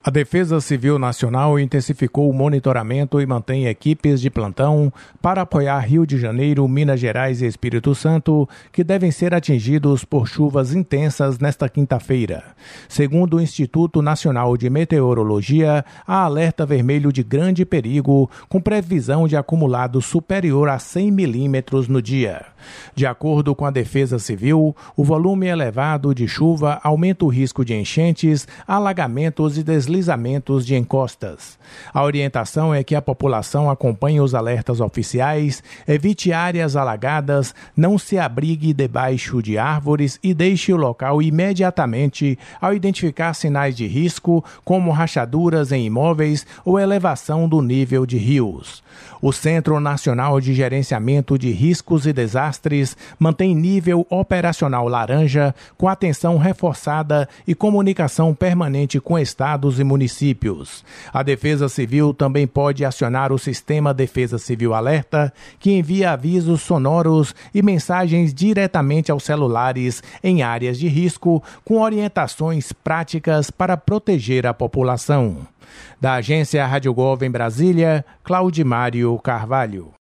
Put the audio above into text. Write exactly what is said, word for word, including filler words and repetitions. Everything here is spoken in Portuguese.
A Defesa Civil Nacional intensificou o monitoramento e mantém equipes de plantão para apoiar Rio de Janeiro, Minas Gerais e Espírito Santo, que devem ser atingidos por chuvas intensas nesta quinta-feira. Segundo o Instituto Nacional de Meteorologia, há alerta vermelho de grande perigo, com previsão de acumulado superior a cem milímetros no dia. De acordo com a Defesa Civil, o volume elevado de chuva aumenta o risco de enchentes, alagamentos e deslizamentos deslizamentos de encostas. A orientação é que a população acompanhe os alertas oficiais, evite áreas alagadas, não se abrigue debaixo de árvores e deixe o local imediatamente ao identificar sinais de risco, como rachaduras em imóveis ou elevação do nível de rios. O Centro Nacional de Gerenciamento de Riscos e Desastres mantém nível operacional laranja, com atenção reforçada e comunicação permanente com estados e municípios. A Defesa Civil também pode acionar o Sistema Defesa Civil Alerta, que envia avisos sonoros e mensagens diretamente aos celulares em áreas de risco, com orientações práticas para proteger a população. Da agência Rádio Gov em Brasília, Claudimário Carvalho.